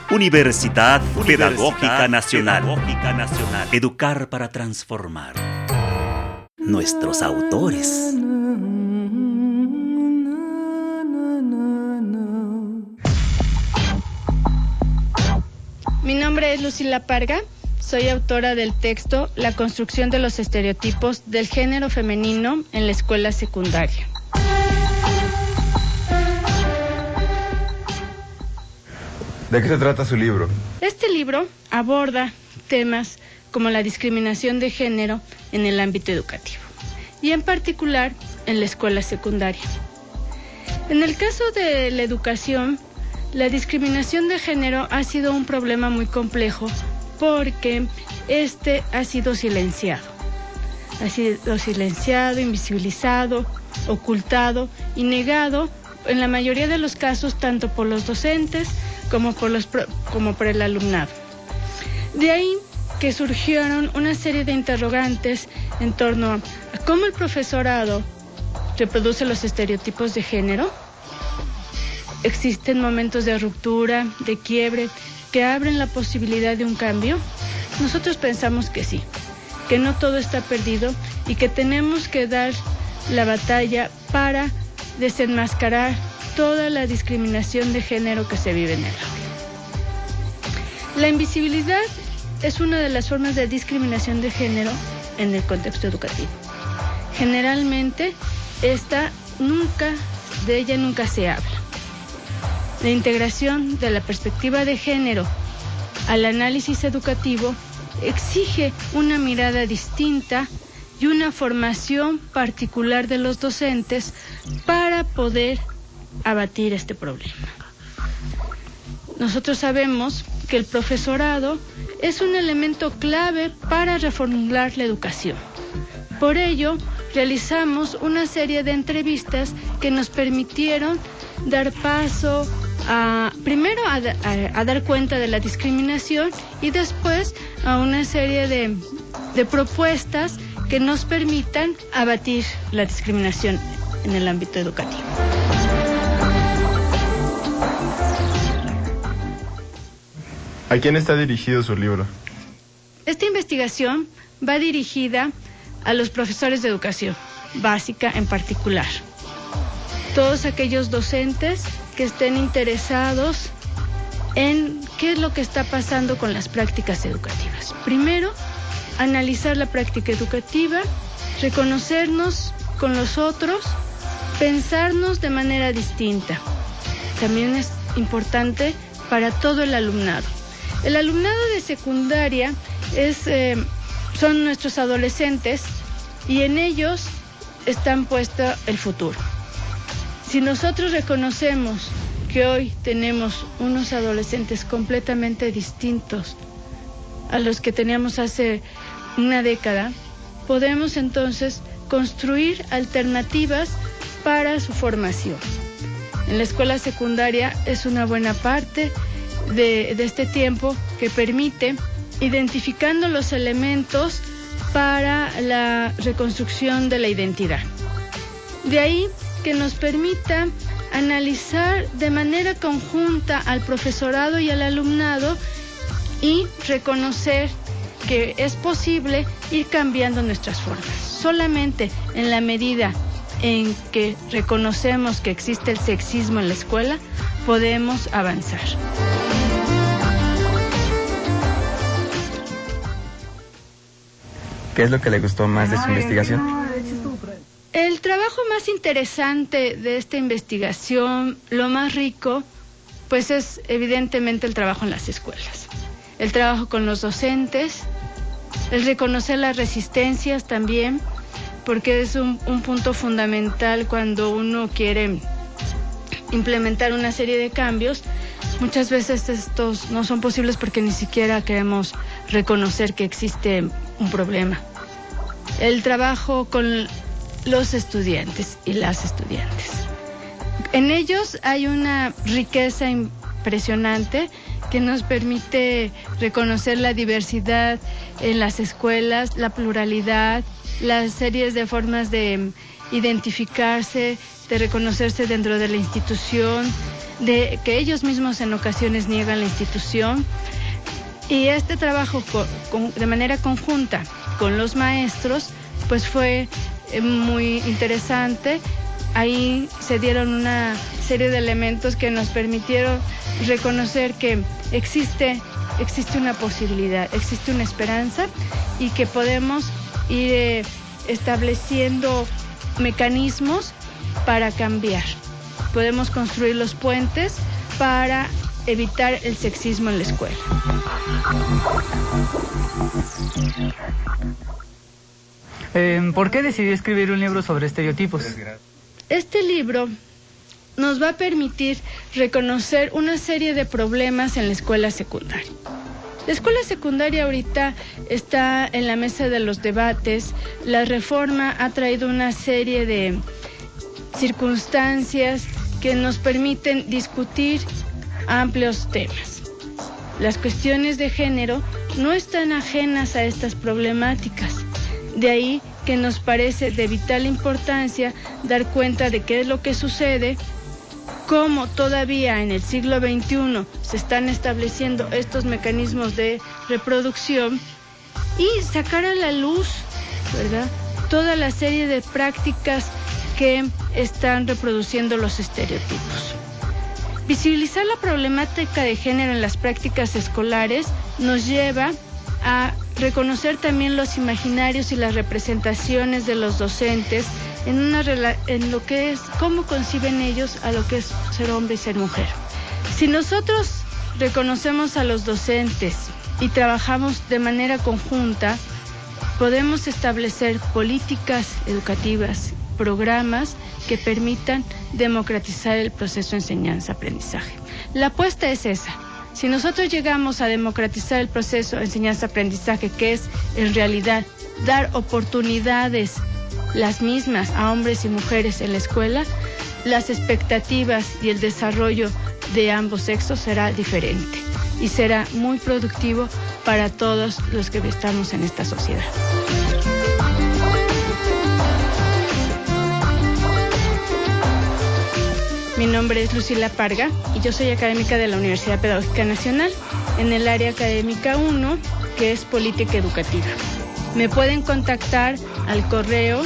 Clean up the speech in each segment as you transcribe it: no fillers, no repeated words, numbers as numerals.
Universidad Pedagógica Nacional. Educar para transformar. Nuestros autores. Mi nombre es Lucila Parga. Soy autora del texto La construcción de los estereotipos del género femenino en la escuela secundaria. ¿De qué se trata su libro? Este libro aborda temas como la discriminación de género en el ámbito educativo y en particular en la escuela secundaria. En el caso de la educación, la discriminación de género ha sido un problema muy complejo porque este ha sido silenciado. Ha sido silenciado, invisibilizado, ocultado y negado en la mayoría de los casos tanto por los docentes como por el alumnado. De ahí que surgieron una serie de interrogantes en torno a cómo el profesorado reproduce los estereotipos de género. ¿Existen momentos de ruptura, de quiebre, que abren la posibilidad de un cambio? Nosotros pensamos que sí, que no todo está perdido y que tenemos que dar la batalla para desenmascarar toda la discriminación de género que se vive en el aula. La invisibilidad es una de las formas de discriminación de género en el contexto educativo. Generalmente, de ella nunca se habla. La integración de la perspectiva de género al análisis educativo exige una mirada distinta y una formación particular de los docentes para poder abatir este problema. Nosotros sabemos que el profesorado es un elemento clave para reformular la educación. Por ello, realizamos una serie de entrevistas que nos permitieron dar paso primero a dar cuenta de la discriminación y después a una serie de propuestas que nos permitan abatir la discriminación en el ámbito educativo. ¿A quién está dirigido su libro? Esta investigación va dirigida a los profesores de educación básica en particular. Todos aquellos docentes que estén interesados en qué es lo que está pasando con las prácticas educativas. Primero, analizar la práctica educativa, reconocernos con los otros, pensarnos de manera distinta. También es importante para todo el alumnado. El alumnado de secundaria son nuestros adolescentes y en ellos están puesto el futuro. Si nosotros reconocemos que hoy tenemos unos adolescentes completamente distintos a los que teníamos hace una década, podemos entonces construir alternativas para su formación. En la escuela secundaria es una buena parte de este tiempo que permite, identificando los elementos para la reconstrucción de la identidad. De ahí que nos permita analizar de manera conjunta al profesorado y al alumnado y reconocer que es posible ir cambiando nuestras formas. Solamente en la medida en que reconocemos que existe el sexismo en la escuela, podemos avanzar. ¿Qué es lo que le gustó más de su investigación? El trabajo más interesante de esta investigación, lo más rico, pues es evidentemente el trabajo en las escuelas. El trabajo con los docentes, el reconocer las resistencias también, porque es un punto fundamental cuando uno quiere implementar una serie de cambios. Muchas veces estos no son posibles porque ni siquiera queremos reconocer que existe un problema. El trabajo con los estudiantes y las estudiantes. En ellos hay una riqueza impresionante que nos permite reconocer la diversidad en las escuelas, la pluralidad, las series de formas de identificarse, de reconocerse dentro de la institución, de que ellos mismos en ocasiones niegan la institución. Y este trabajo de manera conjunta con los maestros, pues fue muy interesante. Ahí se dieron una serie de elementos que nos permitieron reconocer que existe una posibilidad, existe una esperanza y que podemos ir estableciendo mecanismos para cambiar. Podemos construir los puentes para evitar el sexismo en la escuela. ¿Por qué decidió escribir un libro sobre estereotipos? Este libro nos va a permitir reconocer una serie de problemas en la escuela secundaria. La escuela secundaria ahorita está en la mesa de los debates. La reforma ha traído una serie de circunstancias que nos permiten discutir amplios temas. Las cuestiones de género no están ajenas a estas problemáticas. De ahí que nos parece de vital importancia dar cuenta de qué es lo que sucede, cómo todavía en el siglo XXI se están estableciendo estos mecanismos de reproducción y sacar a la luz, ¿verdad?, toda la serie de prácticas que están reproduciendo los estereotipos. Visibilizar la problemática de género en las prácticas escolares nos lleva a reconocer también los imaginarios y las representaciones de los docentes en lo que es, cómo conciben ellos a lo que es ser hombre y ser mujer. Si nosotros reconocemos a los docentes y trabajamos de manera conjunta, podemos establecer políticas educativas, programas que permitan democratizar el proceso de enseñanza-aprendizaje. La apuesta es esa. Si nosotros llegamos a democratizar el proceso de enseñanza-aprendizaje, que es en realidad dar oportunidades las mismas a hombres y mujeres en la escuela, las expectativas y el desarrollo de ambos sexos será diferente y será muy productivo para todos los que estamos en esta sociedad. Mi nombre es Lucila Parga y yo soy académica de la Universidad Pedagógica Nacional en el área académica 1, que es política educativa. Me pueden contactar al correo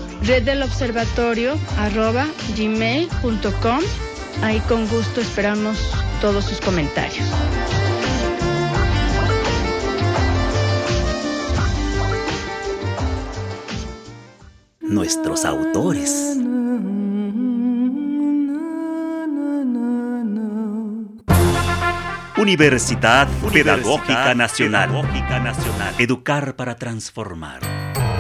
reddelobservatorio@gmail.com. Ahí con gusto esperamos todos sus comentarios. Nuestros autores. Universidad Pedagógica Nacional. Educar para transformar.